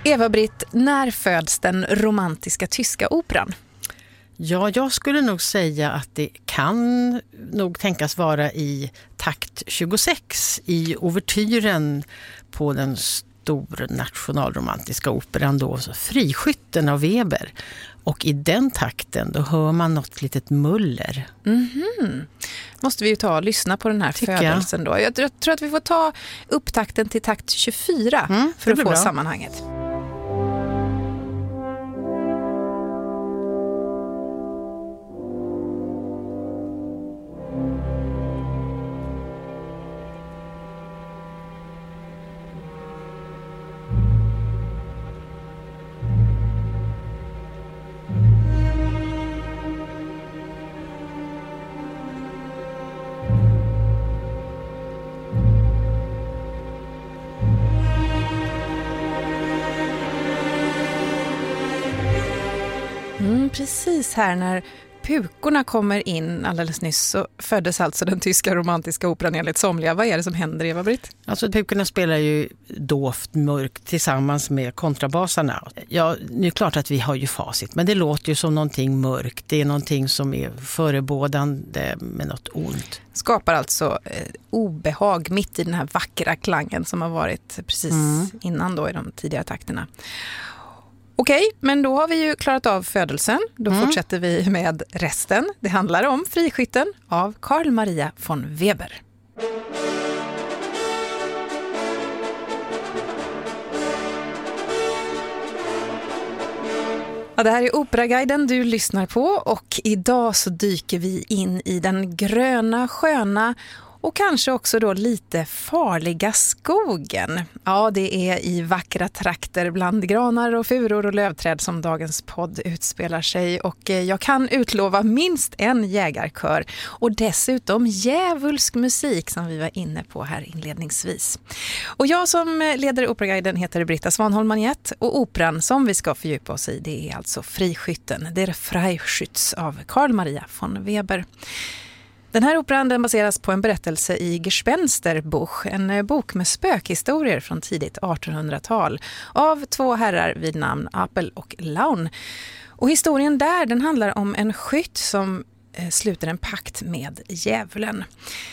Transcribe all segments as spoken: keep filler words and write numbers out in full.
Eva-Britt, när föds den romantiska tyska operan? Ja, jag skulle nog säga att det kan nog tänkas vara i takt tjugosex i ouvertyren på den stora nationalromantiska operan då, Friskytten av Weber. Och i den takten då hör man något litet muller. Mm-hmm. Måste vi ju ta och lyssna på den här Tycker födelsen då. Jag, jag tror att vi får ta upptakten till takt tjugofyra mm, för att få bra. sammanhanget. Mm, precis här när pukorna kommer in alldeles nyss så föddes alltså den tyska romantiska operan enligt somliga. Vad är det som händer, Eva-Britt? Alltså pukorna spelar ju dovt mörkt tillsammans med kontrabasarna. Ja, nu är det klart att vi har ju facit, men det låter ju som någonting mörkt. Det är någonting som är förebådande med något ont. Skapar alltså eh, obehag mitt i den här vackra klangen som har varit precis mm. innan då i de tidigare takterna. Okej, men då har vi ju klarat av födelsen. Då mm. fortsätter vi med resten. Det handlar om Friskytten av Carl Maria von Weber. Ja, det här är Operaguiden du lyssnar på och idag så dyker vi in i den gröna, sköna och kanske också då lite farliga skogen. Ja, det är i vackra trakter bland granar och furor och lövträd som dagens podd utspelar sig. Och jag kan utlova minst en jägarkör och dessutom djävulsk musik som vi var inne på här inledningsvis. Och jag som leder Operaguiden heter Britta Svanholm-Manjett och operan som vi ska fördjupa oss i det är alltså Friskytten, Der Freischütz av Carl Maria von Weber. Den här operan den baseras på en berättelse i Gespensterbuch, en bok med spökhistorier från tidigt artonhundratal av två herrar vid namn Apel och Laun. Och historien där den handlar om en skytt som eh, sluter en pakt med djävulen.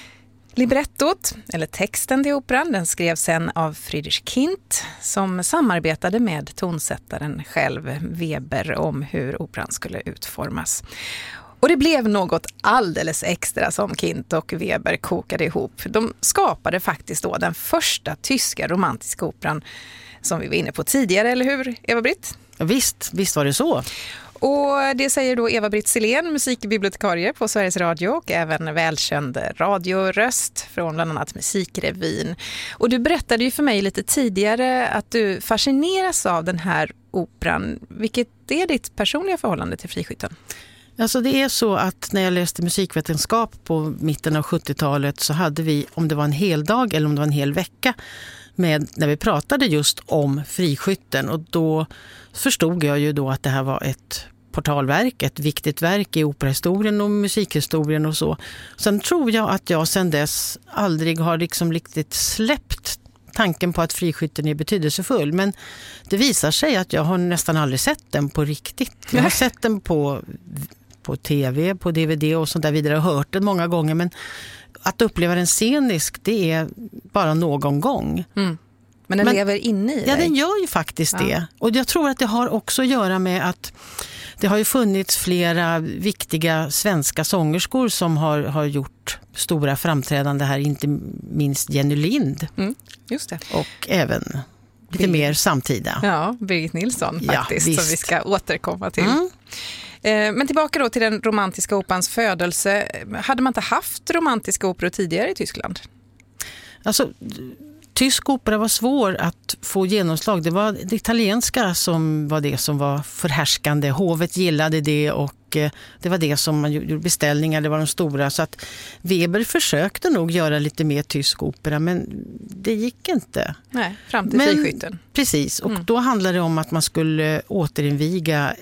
Librettot, eller texten till operan, den skrevs sen av Friedrich Kindt som samarbetade med tonsättaren själv Weber om hur operan skulle utformas. Och det blev något alldeles extra som Kindt och Weber kokade ihop. De skapade faktiskt då den första tyska romantiska operan som vi var inne på tidigare, eller hur, Eva-Britt? Ja, visst, visst var det så. Och det säger då Eva-Britt Silén, musikbibliotekarie på Sveriges Radio och även välkänd radioröst från bland annat Musikrevyn. Och du berättade ju för mig lite tidigare att du fascineras av den här operan. Vilket är ditt personliga förhållande till Friskytten? Alltså det är så att när jag läste musikvetenskap på mitten av sjuttiotalet så hade vi, om det var en hel dag eller om det var en hel vecka, med, när vi pratade just om Friskytten. Och då förstod jag ju då att det här var ett portalverk, ett viktigt verk i operahistorien och musikhistorien och så. Sen tror jag att jag sedan dess aldrig har liksom riktigt släppt tanken på att Friskytten är betydelsefull. Men det visar sig att jag har nästan aldrig sett den på riktigt. Jag har sett den på, på tv, på D V D och sånt där vidare och hört den många gånger. Men att uppleva den scenisk, det är bara någon gång. Mm. Men den Men, lever inne i dig? Ja, den gör ju faktiskt ja. det. Och jag tror att det har också att göra med att det har ju funnits flera viktiga svenska sångerskor som har, har gjort stora framträdande här, inte minst Jenny Lind. Mm, just det. Och även lite Bir- mer samtida. Ja, Birgit Nilsson faktiskt, ja, som vi ska återkomma till. Mm. Men tillbaka då till den romantiska operans födelse. Hade man inte haft romantiska operor tidigare i Tyskland? Alltså, tysk opera var svår att få genomslag. Det var det italienska som var det som var förhärskande. Hovet gillade det och det var det som man gjorde beställningar. Det var de stora. Så att Weber försökte nog göra lite mer tysk opera, men det gick inte. Nej, fram till Friskytten. Precis, och mm. då handlade det om att man skulle återinviga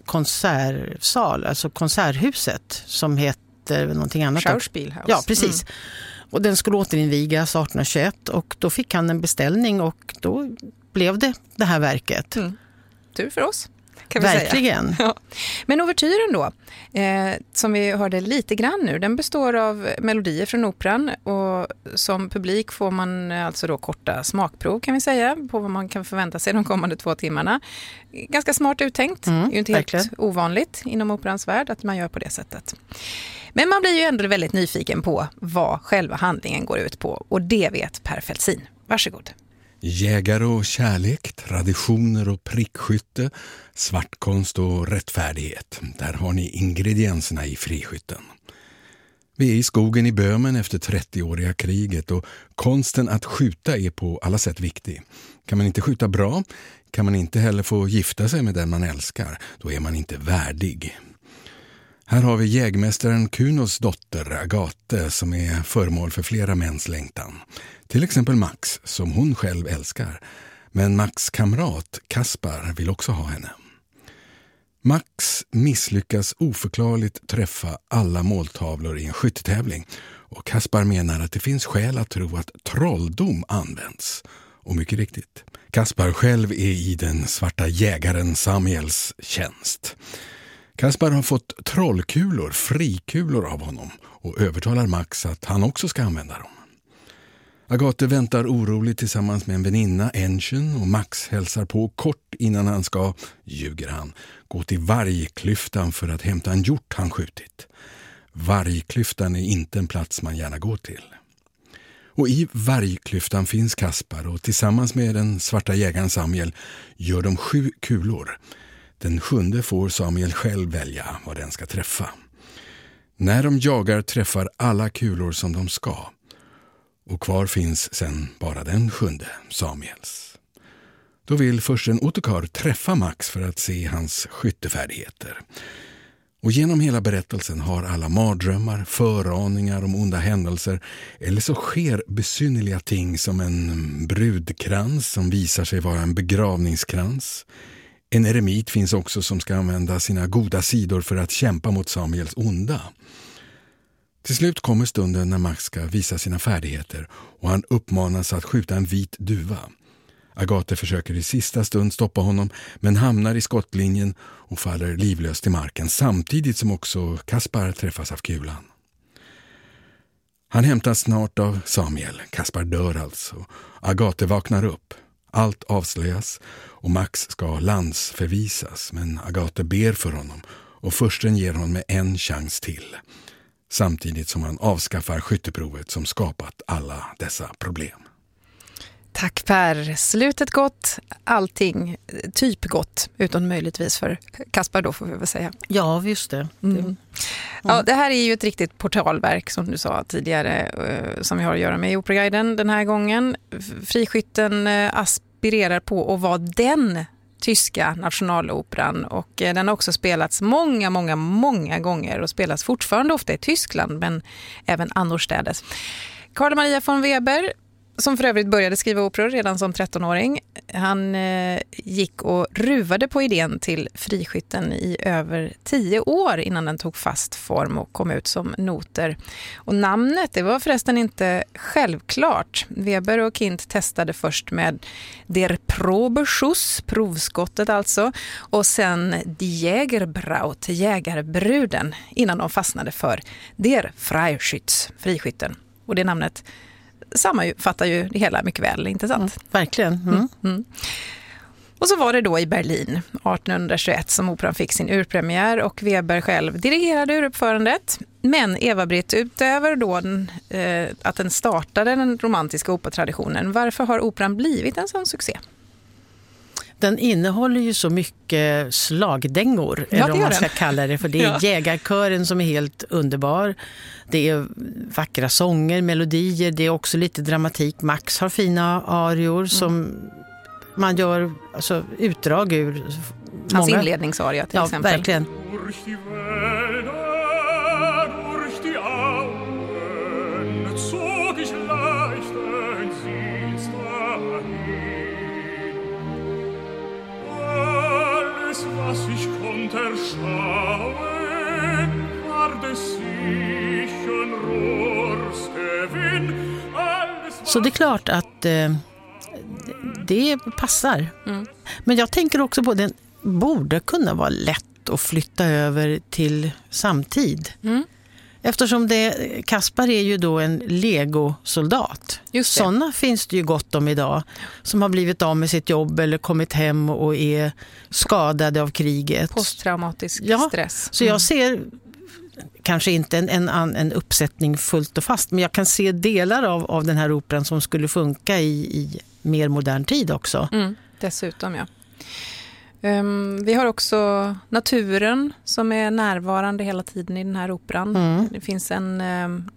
konsertsal, alltså konserthuset som heter någonting annat. Schauspielhaus. Ja, precis. Mm. Och den skulle återinvigas arton tjugoett och då fick han en beställning och då upplevde det här verket. Mm. Tur för oss. Kan vi Verkligen. Säga. Ja. Men ouvertyren då, eh, som vi hörde lite grann nu, den består av melodier från operan och som publik får man alltså då korta smakprov kan vi säga på vad man kan förvänta sig de kommande två timmarna. Ganska smart uttänkt, Mm, det är ju inte verkligen. helt ovanligt inom operans värld att man gör på det sättet. Men man blir ju ändå väldigt nyfiken på vad själva handlingen går ut på och det vet Per Feltzin. Varsågod. Jägare och kärlek, traditioner och prickskytte, svartkonst och rättfärdighet. Där har ni ingredienserna i Friskytten. Vi är i skogen i Böhmen efter trettioåriga kriget och konsten att skjuta är på alla sätt viktig. Kan man inte skjuta bra, kan man inte heller få gifta sig med den man älskar. Då är man inte värdig. Här har vi jägmästaren Kunos dotter Agathe som är föremål för flera mäns längtan. Till exempel Max som hon själv älskar. Men Max kamrat Kaspar vill också ha henne. Max misslyckas oförklarligt träffa alla måltavlor i en skyttetävling. Och Kaspar menar att det finns skäl att tro att trolldom används. Och mycket riktigt. Kaspar själv är i den svarta jägaren Samuels tjänst. Kaspar har fått trollkulor, frikulor av honom och övertalar Max att han också ska använda dem. Agathe väntar oroligt tillsammans med en väninna, Enchen, och Max hälsar på kort innan han ska, ljuger han, gå till vargklyftan för att hämta en hjort han skjutit. Vargklyftan är inte en plats man gärna går till. Och i vargklyftan finns Kaspar och tillsammans med den svarta jägaren Samuel gör de sju kulor. Den sjunde får Samuel själv välja vad den ska träffa. När de jagar träffar alla kulor som de ska. Och kvar finns sen bara den sjunde, Samuels. Då vill försten Ottokar träffa Max för att se hans skyttefärdigheter. Och genom hela berättelsen har alla mardrömmar, föraningar om onda händelser eller så sker besynnerliga ting som en brudkrans som visar sig vara en begravningskrans. En eremit finns också som ska använda sina goda sidor för att kämpa mot Samuels onda. Till slut kommer stunden när Max ska visa sina färdigheter och han uppmanas att skjuta en vit duva. Agathe försöker i sista stund stoppa honom men hamnar i skottlinjen och faller livlöst till marken samtidigt som också Kaspar träffas av kulan. Han hämtas snart av Samuel. Kaspar dör alltså. Agathe vaknar upp. Allt avslöjas och Max ska landsförvisas men Agathe ber för honom och försten ger honom med en chans till. Samtidigt som han avskaffar skytteprovet som skapat alla dessa problem. Tack Per. Slutet gott, allting typ gott, utom möjligtvis för Kaspar då får vi väl säga. Ja, just det. Mm. Mm. Ja, det här är ju ett riktigt portalverk som du sa tidigare som vi har att göra med i Operaguiden den här gången. Friskytten aspirerar på att vara den tyska nationaloperan och den har också spelats många, många, många gånger och spelas fortfarande ofta i Tyskland men även annorstädes. Carl Maria von Weber som för övrigt började skriva operor redan som trettonåring. Han eh, gick och ruvade på idén till Friskytten i över tio år innan den tog fast form och kom ut som noter. Och namnet, det var förresten inte självklart. Weber och Kind testade först med Der Probeschuss, provskottet alltså, och sen Die Jägerbraut, jägarbruden, innan de fastnade för Der Freischütz, Friskytten. Och det namnet sammanfattar ju det hela mycket väl, inte sant? Mm, verkligen. Mm. Mm, mm. Och så var det då i Berlin arton tjugoett som operan fick sin urpremiär och Weber själv dirigerade uruppförandet. Men Eva-Britt, utöver då den, eh, att den startade den romantiska operatraditionen, varför har operan blivit en sån succé? Den innehåller ju så mycket slagdängor, Ja, eller om man den. ska kalla det, för det är Ja. jägarkören som är helt underbar. Det är vackra sånger, melodier, det är också lite dramatik. Max har fina arior mm. som man gör alltså, utdrag ur. Hans många. inledningsaria till ja, exempel. Verkligen. Så det är klart att eh, Det passar. Mm. Men jag tänker också på att den borde kunna vara lätt att flytta över till samtid. Mm. Eftersom det, Kaspar är ju då en Lego-soldat. Just det. Sådana finns det ju gott om idag. Som har blivit av med sitt jobb eller kommit hem och är skadade av kriget. Posttraumatisk ja, stress. Så jag ser kanske inte en, en, en uppsättning fullt och fast. Men jag kan se delar av, av den här operan som skulle funka i, i mer modern tid också. Mm, dessutom, ja. Um, vi har också naturen som är närvarande hela tiden i den här operan. Mm. Det finns en um,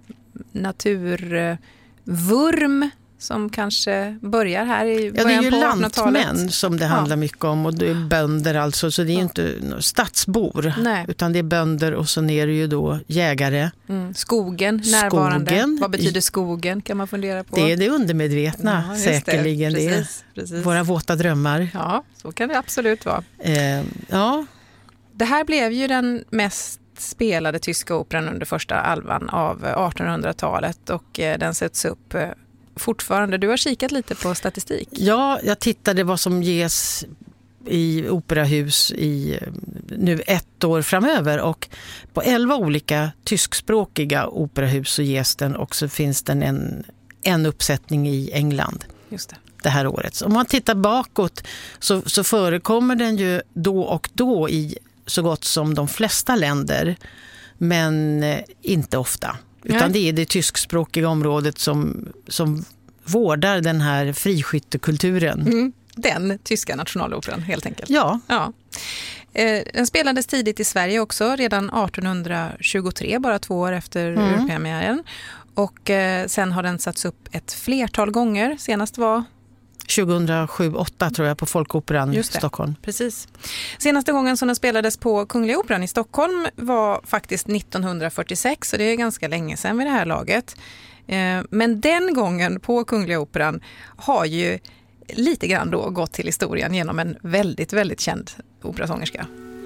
naturvurm som kanske börjar här i ja, början det är på ju artonhundratalet. lantmän som det handlar ja. mycket om och det är bönder alltså, så det är ja. inte stadsbor. Nej. Utan det är bönder och så är det ju då jägare. Mm. Skogen närvarande. Skogen. Vad betyder skogen kan man fundera på. Det är det undermedvetna ja, säkerligen. det. Det Precis, är precis. våra våta drömmar. Ja, så kan det absolut vara. Eh, ja. Det här blev ju den mest spelade tyska operan under första halvan av artonhundratalet och den sätts upp fortfarande. Du har kikat lite på statistik. ja, jag tittade vad som ges i operahus i nu ett år framöver och på elva olika tyskspråkiga operahus så ges den och så finns den en, en uppsättning i England. Just det. Det här året. Så om man tittar bakåt så, så förekommer den ju då och då i så gott som de flesta länder, men eh, inte ofta. Utan Nej. det är det tyskspråkiga området som, som vårdar den här friskyttekulturen. Mm. Den tyska nationaloperan helt enkelt. Ja. ja. Eh, den spelades tidigt i Sverige också, redan artonhundratjugotre, bara två år efter Mm. urpremiären. Och eh, sen har den satts upp ett flertal gånger. Senast var tjugohundrasju åtta tror jag på Folkoperan i Stockholm. Precis. Senaste gången som den spelades på Kungliga Operan i Stockholm var faktiskt nittonhundrafyrtiosex, så det är ganska länge sedan vid det här laget. Eh, men den gången på Kungliga Operan har ju lite grann då gått till historien genom en väldigt, väldigt känd operasångerska.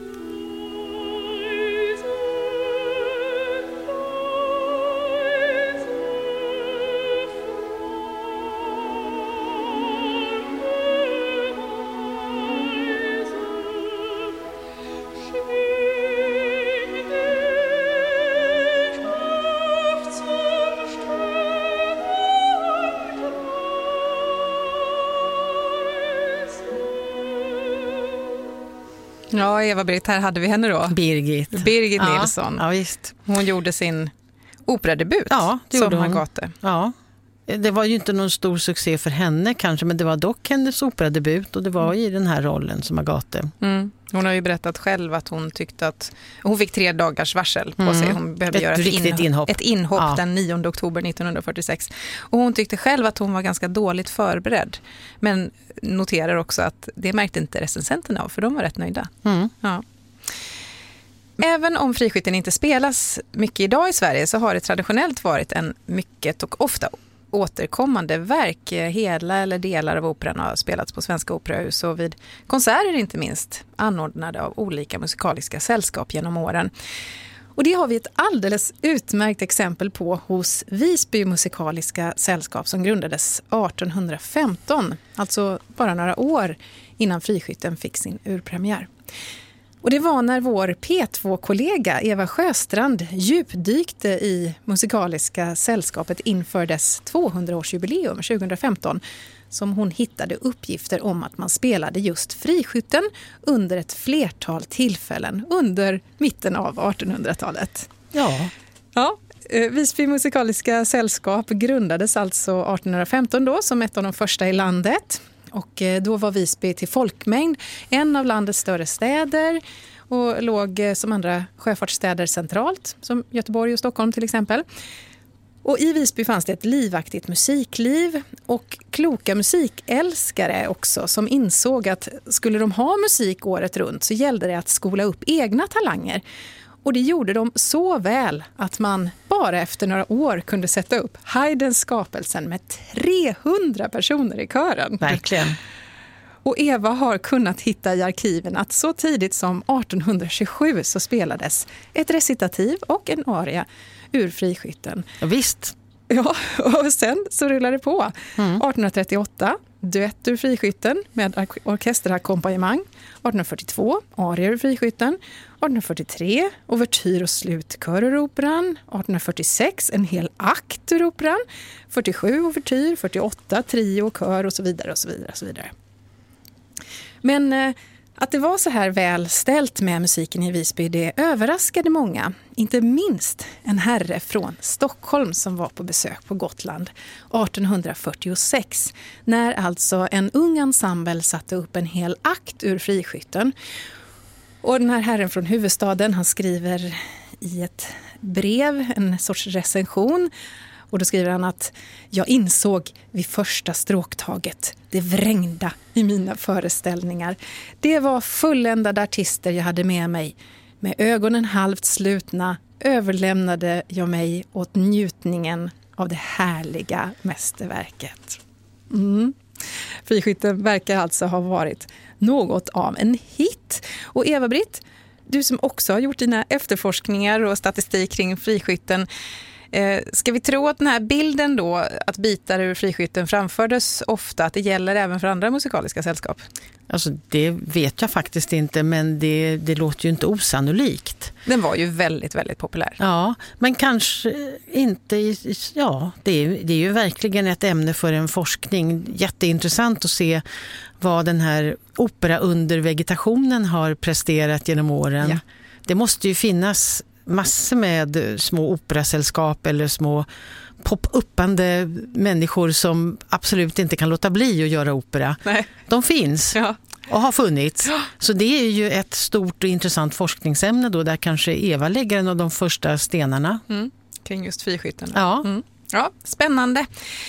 Ja, Eva-Britt, här hade vi henne då. Birgit. Birgit ja, Nilsson. Ja, visst. Hon gjorde sin operadebut ja, det som gjorde hon. Agathe. Ja. Det var ju inte någon stor succé för henne kanske, men det var dock hennes operadebut och det var i den här rollen som Agathe. Mm. Hon har ju berättat själv att hon tyckte att hon fick tre dagars varsel på mm. sig. Hon behövde ett göra ett riktigt inhopp, inhopp, ett inhopp ja. den nionde oktober nittonhundrafyrtiosex. Och hon tyckte själv att hon var ganska dåligt förberedd. Men noterar också att det märkte inte recensenterna av, för de var rätt nöjda. Mm. Ja. Även om friskytten inte spelas mycket idag i Sverige så har det traditionellt varit en mycket och ofta återkommande verk. Hela eller delar av operan har spelats på svenska operahus och vid konserter inte minst anordnade av olika musikaliska sällskap genom åren. Och det har vi ett alldeles utmärkt exempel på hos Visby musikaliska sällskap som grundades artonhundrafemton, alltså bara några år innan friskytten fick sin urpremiär. Och det var när vår P två-kollega Eva Sjöstrand djupdykte i musikaliska sällskapet inför dess tvåhundraårsjubileum tjugohundrafemton som hon hittade uppgifter om att man spelade just friskytten under ett flertal tillfällen under mitten av artonhundratalet. Ja. Ja, Visby musikaliska sällskap grundades alltså artonhundrafemton då som ett av de första i landet. Och då var Visby till folkmängd en av landets större städer och låg som andra sjöfartsstäder centralt, som Göteborg och Stockholm till exempel. Och i Visby fanns det ett livaktigt musikliv och kloka musikälskare också som insåg att skulle de ha musik året runt så gällde det att skola upp egna talanger. Och det gjorde de så väl att man bara efter några år kunde sätta upp Haydns skapelsen med trehundra personer i kören. Verkligen. Och Eva har kunnat hitta i arkiven att så tidigt som artonhundratjugosju så spelades ett recitativ och en aria ur friskytten. Ja, visst. Ja, och sen så rullade det på. Mm. artonhundratrettioåtta duett ur Friskytten med or- orkesterakkompanjemang. arton fyrtiotvå, arier ur Friskytten. arton fyrtiotre, ouvertyr och slutkör ur operan. arton fyrtiosex, en hel akt ur operan. fyrtiosju, ouvertyr. fyrtioåtta, trio och kör och så vidare och så vidare och så vidare. Men eh, att det var så här väl ställt med musiken i Visby, det överraskade många. Inte minst en herre från Stockholm som var på besök på Gotland arton fyrtiosex. När alltså en ung ensemble satte upp en hel akt ur Friskytten. Och den här herren från huvudstaden, han skriver i ett brev, en sorts recension. Och då skriver han att jag insåg vid första stråktaget det vrängda i mina föreställningar. Det var fulländade artister jag hade med mig. Med ögonen halvt slutna överlämnade jag mig åt njutningen av det härliga mästerverket. Mm. Friskytten verkar alltså ha varit något av en hit. Och Eva-Britt, du som också har gjort dina efterforskningar och statistik kring Friskytten, Eh, ska vi tro att den här bilden då, att bitar ur Friskytten framfördes ofta, att det gäller även för andra musikaliska sällskap? Alltså det vet jag faktiskt inte, men det, det låter ju inte osannolikt. Den var ju väldigt, väldigt populär. Ja, men kanske inte, ja, det är, det är ju verkligen ett ämne för en forskning. Jätteintressant att se vad den här opera under vegetationen har presterat genom åren. Ja. Det måste ju finnas massor med små operasällskap eller små pop-uppande människor som absolut inte kan låta bli att göra opera. Nej. De finns ja. och har funnits. Ja. Så det är ju ett stort och intressant forskningsämne då, där kanske Eva lägger en av de första stenarna. Mm. Kring just Friskytten. Ja. Mm. Ja, spännande.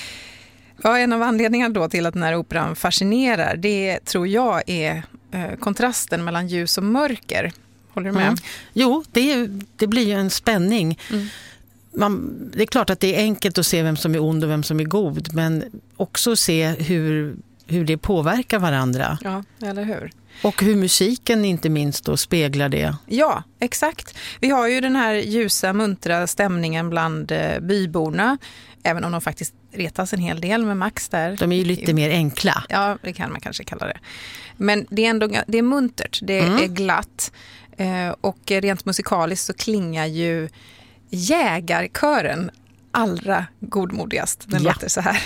Ja, en av anledningarna då till att den här operan fascinerar, det tror jag är eh, kontrasten mellan ljus och mörker. Håller du med? Mm. Jo, det, det blir ju en spänning. Mm. Man, det är klart att det är enkelt att se vem som är ond och vem som är god, men också se hur, hur det påverkar varandra. Ja, eller hur? Och hur musiken inte minst då speglar det. Ja, exakt. Vi har ju den här ljusa, muntra stämningen bland eh, byborna, även om de faktiskt retas en hel del med Max där. De är ju lite mer enkla. Ja, det kan man kanske kalla det. Men det är ändå det är muntert, det mm. är glatt. Och rent musikaliskt så klingar ju jägarkören allra godmodigast. Den ja. låter så här.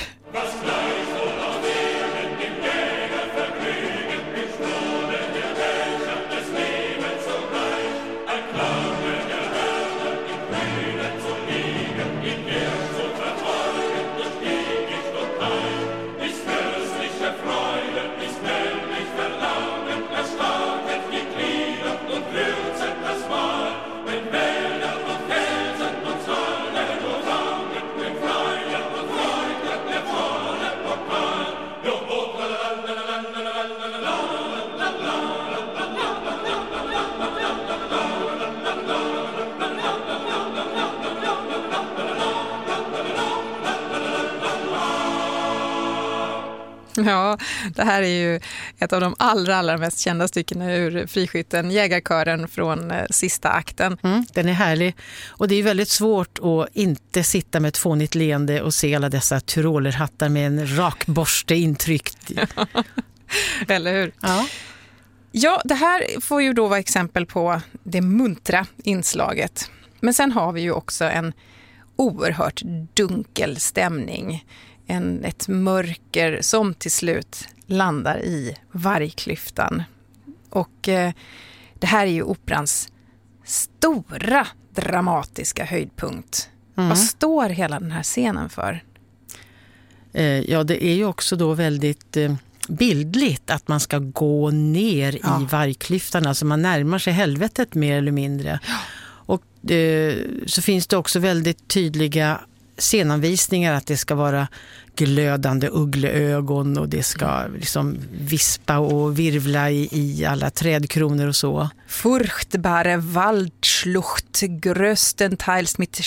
Ja, det här är ju ett av de allra, allra mest kända stycken ur Friskytten, jägarkören från eh, sista akten. Mm, den är härlig. Och det är väldigt svårt att inte sitta med ett fånigt leende och se alla dessa tyrolerhattar med en rak borste intryckt. Eller hur? Ja. Ja, det här får ju då vara exempel på det muntra inslaget. Men sen har vi ju också en oerhört dunkel stämning. En, ett mörker som till slut landar i vargklyftan. Och eh, det här är ju operans stora dramatiska höjdpunkt. Mm. Vad står hela den här scenen för? Eh, ja, det är ju också då väldigt eh, bildligt att man ska gå ner ja. i vargklyftan. Alltså man närmar sig helvetet mer eller mindre. Ja. Och eh, så finns det också väldigt tydliga scenanvisningar att det ska vara glödande uggleögon och det ska liksom vispa och virvla i, i alla trädkronor och så. Furchtbare Waldschlucht größtenteils mit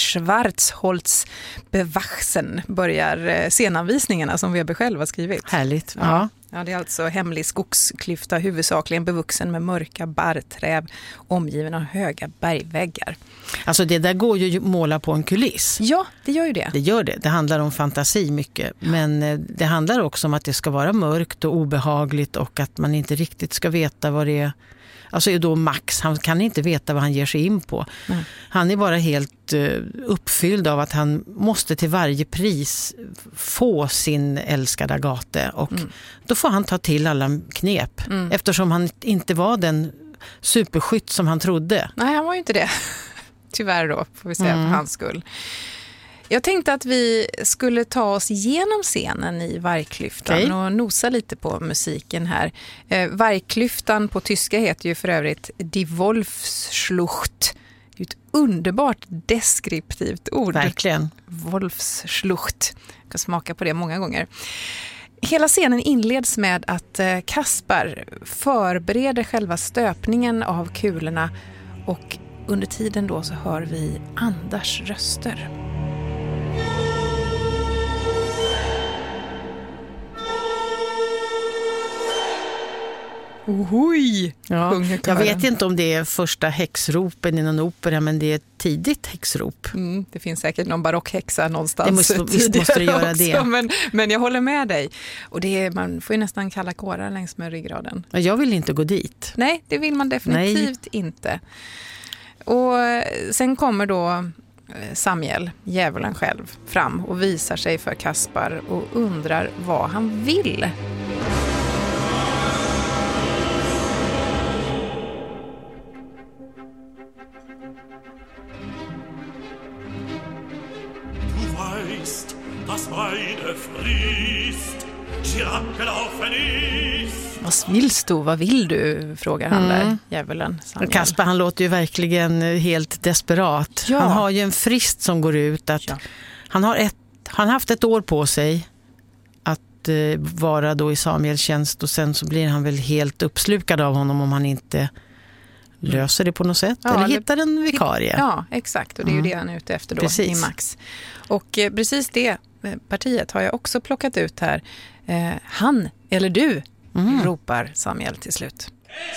Schwarzholz bewachsen börjar scenanvisningarna som Weber själv har skrivit. Härligt. Ja. Ja, det är alltså hemlig skogsklyfta, huvudsakligen bevuxen med mörka barrträd, omgiven av höga bergväggar. Alltså det där går ju att måla på en kuliss. Ja, det gör ju det. Det gör det. Det handlar om fantasi mycket. Men det handlar också om att det ska vara mörkt och obehagligt och att man inte riktigt ska veta vad det är. Alltså då Max, han kan inte veta vad han ger sig in på. Mm. Han är bara helt uh, uppfylld av att han måste till varje pris få sin älskade Agathe. Och mm. då får han ta till alla knep. Mm. Eftersom han inte var den superskytt som han trodde. Nej, han var ju inte det. Tyvärr då, får vi säga, mm. för hans skull. Jag tänkte att vi skulle ta oss igenom scenen i Vargklyftan okay. och nosa lite på musiken här. Eh, Vargklyftan på tyska heter ju för övrigt Die Wolfsschlucht. Det är ett underbart deskriptivt ord. Verkligen. Wolfsschlucht. Jag kan smaka på det många gånger. Hela scenen inleds med att Kaspar förbereder själva stöpningen av kulorna och under tiden då så hör vi Anders röster. Ohoj! Ja, jag vet inte om det är första häxropen i någon opera, men det är ett tidigt häxrop. Mm, det finns säkert någon barockhäxa någonstans. Det måste, visst måste det göra också, det. Men, men jag håller med dig. Och det är, man får ju nästan kalla kårar längs med ryggraden. Jag vill inte gå dit. Nej, det vill man definitivt Nej. inte. Och sen kommer då Samiel, djävulen själv, fram och visar sig för Kaspar och undrar vad han vill. Vad vill du? Vad vill du? Frågar han mm. där, djävulen. Kaspar, han låter ju verkligen helt desperat. Ja. Han har ju en frist som går ut att ja. han har ett, han har haft ett år på sig att eh, vara då i Samiels tjänst och sen så blir han väl helt uppslukad av honom om han inte löser det på något sätt ja, eller hittar en vikarie. Ja, exakt. Och det är mm. ju det han är ute efter då precis. i Max. Och eh, precis det partiet har jag också plockat ut här. Eh, han eller du mm. ropar Samiel till slut.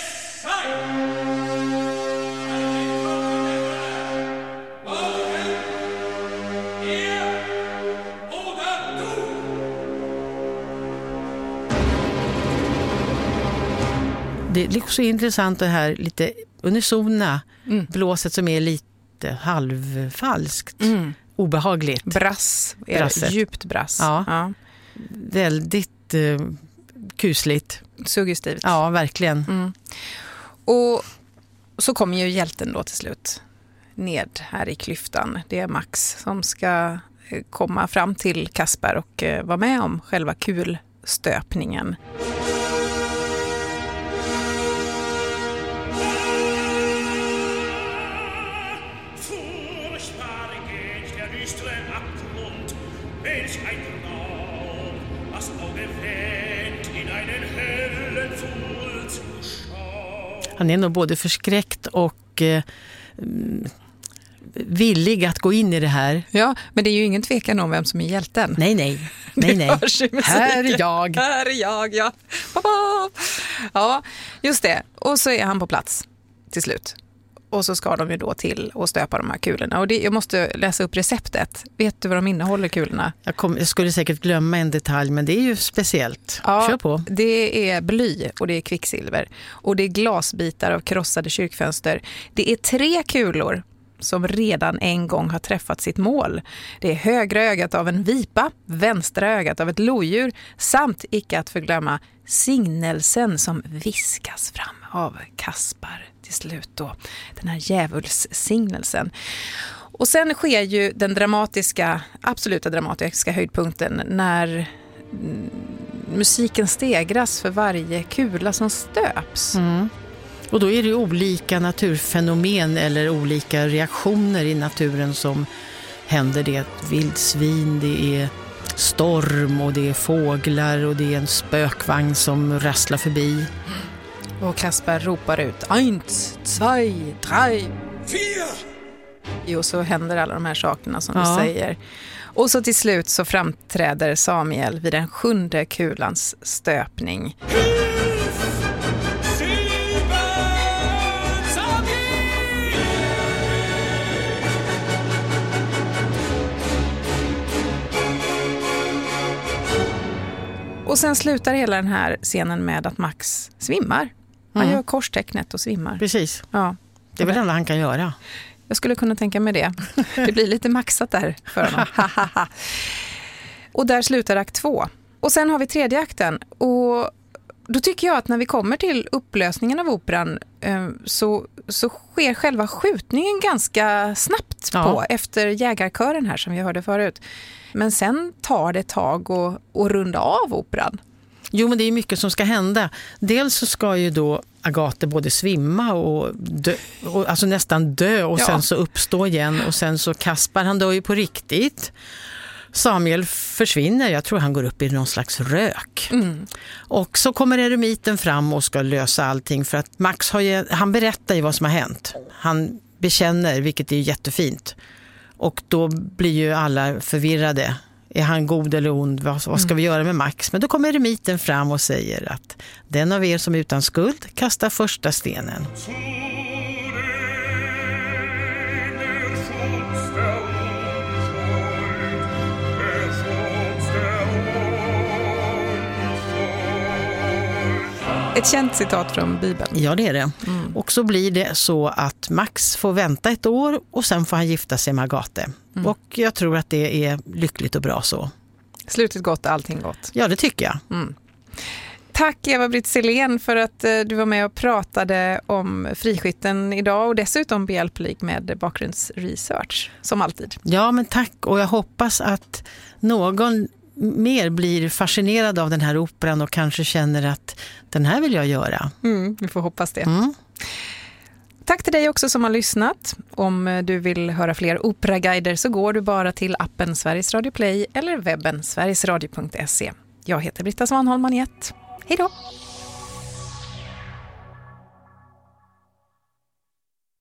Det är också intressant det här lite unisona mm. blåset som är lite halvfalskt. Mm. Obehagligt. Brass, Brasset. Djupt brass. Ja. ja. Väldigt eh, kusligt. Suggestivt. Ja, verkligen. Mm. Och så kommer ju hjälten då till slut ned här i klyftan. Det är Max som ska komma fram till Kaspar och eh, vara med om själva kulstöpningen. Han är nog både förskräckt och eh, villig att gå in i det här. Ja, men det är ju ingen tvekan om vem som är hjälten. Nej, nej. nej, nej. Här är jag. Här är jag, ja. Baba. Ja, just det. Och så är han på plats till slut. Och så ska de ju då till och stöpa de här kulorna. Och det, jag måste läsa upp receptet. Vet du vad de innehåller, kulorna? Jag, kom, jag skulle säkert glömma en detalj, men det är ju speciellt. Ja, kör på. Det är bly och det är kvicksilver. Och det är glasbitar av krossade kyrkfönster. Det är tre kulor som redan en gång har träffat sitt mål. Det är högra ögat av en vipa, vänstra ögat av ett lodjur samt, icke att förglömma, signelsen som viskas fram av Kaspar till slut då. Den här djävulssignelsen. Och sen sker ju den dramatiska, absoluta dramatiska höjdpunkten när musiken stegras för varje kula som stöps. Mm. Och då är det olika naturfenomen eller olika reaktioner i naturen som händer. Det är ett vildsvin, det är storm och det är fåglar och det är en spökvagn som rasslar förbi. Och Kaspar ropar ut eins, zwei, drei, vier. Och så händer alla de här sakerna som ja. du säger. Och så till slut så framträder Samuel vid den sjunde kulans stöpning. Och sen slutar hela den här scenen med att Max svimmar. Han mm. gör korstecknet och svimmar. Precis. Ja. Det är väl det enda han kan göra. Jag skulle kunna tänka mig det. Det blir lite maxat där för honom. Och där slutar akt två. Och sen har vi tredje akten. Och då tycker jag att när vi kommer till upplösningen av operan så, så sker själva skjutningen ganska snabbt på ja. efter jägarkören här som vi hörde förut. Men sen tar det tag och, och runda av operan. Jo, men det är mycket som ska hända. Dels så ska ju då Agathe både svimma och, dö, och alltså nästan dö och ja. sen så uppstå igen och sen så Kaspar, han dör ju på riktigt. Samuel försvinner, jag tror han går upp i någon slags rök. Mm. Och så kommer eremiten fram och ska lösa allting för att Max har ju, han berättar ju vad som har hänt. Han bekänner, vilket är jättefint. Och då blir ju alla förvirrade. Är han god eller ond? Vad, vad ska vi göra med Max? Men då kommer eremiten fram och säger att den av er som är utan skuld kastar första stenen. Ett känt citat från Bibeln. Ja, det är det. Mm. Och så blir det så att Max får vänta ett år och sen får han gifta sig med Agathe. Mm. Och jag tror att det är lyckligt och bra så. Slutet gott, allting gott. Ja, det tycker jag. Mm. Tack Eva-Britt Selén för att du var med och pratade om friskytten idag och dessutom behjälplig med bakgrundsresearch, som alltid. Ja, men tack. Och jag hoppas att någon mer blir fascinerad av den här operan och kanske känner att den här vill jag göra. Mm, vi får hoppas det. Mm. Tack till dig också som har lyssnat. Om du vill höra fler operaguider så går du bara till appen Sveriges Radio Play eller webben sverigesradio punkt se. Jag heter Britta Svanholm Maniet. Hej då!